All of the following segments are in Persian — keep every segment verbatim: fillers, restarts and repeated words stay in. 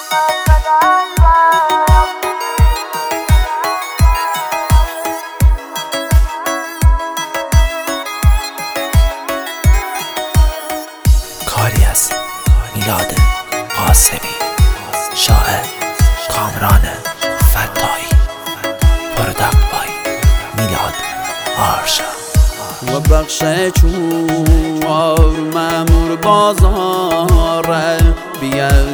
کاری از میلاد قاسمی، شاعر کامران فتایی، پروداکت بای میلاد آرشا. و بخش چوار مامور بازاره بیا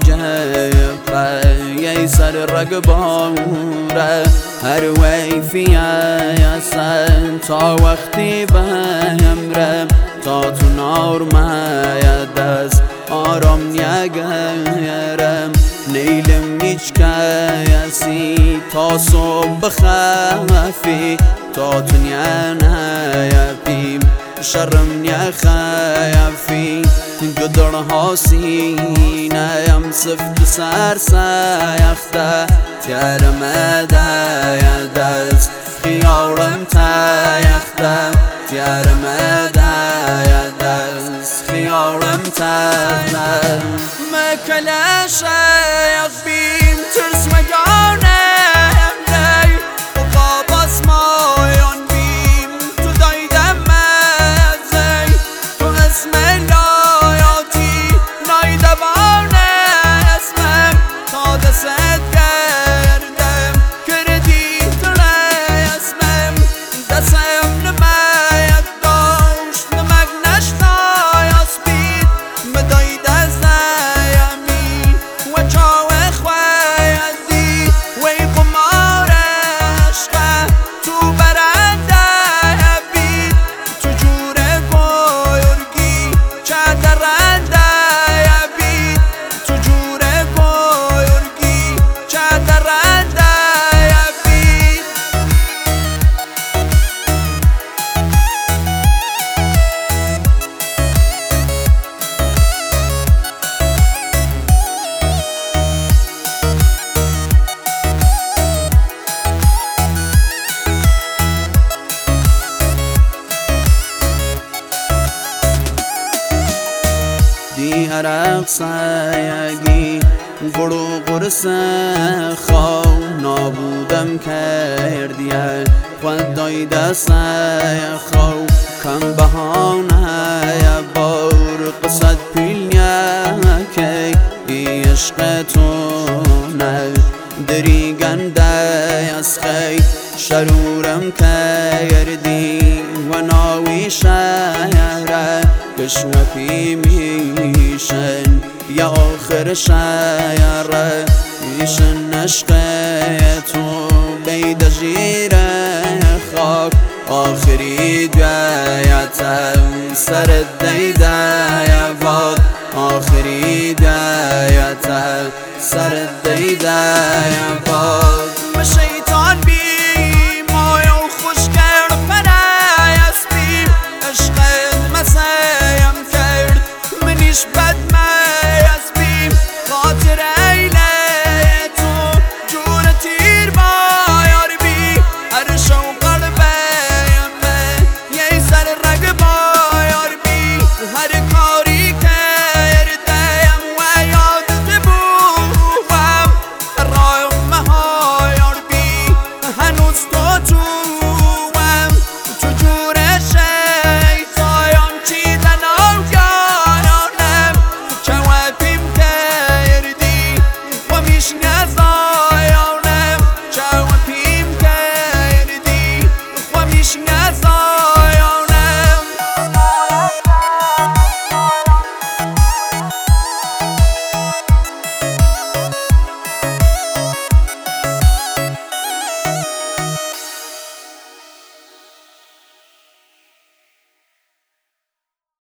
سجه یه سر رگباره هر وی یاسن تا وقتی بهمره تا تو نار ماید از آرام نیگرم نیلم هیچ کسی تا صبح خفی تا تو نیپیم شرم نیخیفی گدرها سینه‌ام سفت سر سیخته تیرم داید از خیارم تیخته تیرم داید از خیارم تیخته مکل شیخ بیم ترس مگانه دی عرق سایگی گرو قرص خواو نابودم کردیه خودای دست خواو کم بهانه بار قصد پیلنیه که ای عشق تو نه دری گنده از خی شرورم کردی و ناوی شهره کشم پی میشن یا آخر شهره میشن عشق تو بید جیر خاک آخری دیتم سر دیده باد آخری دیتم سر دیده باد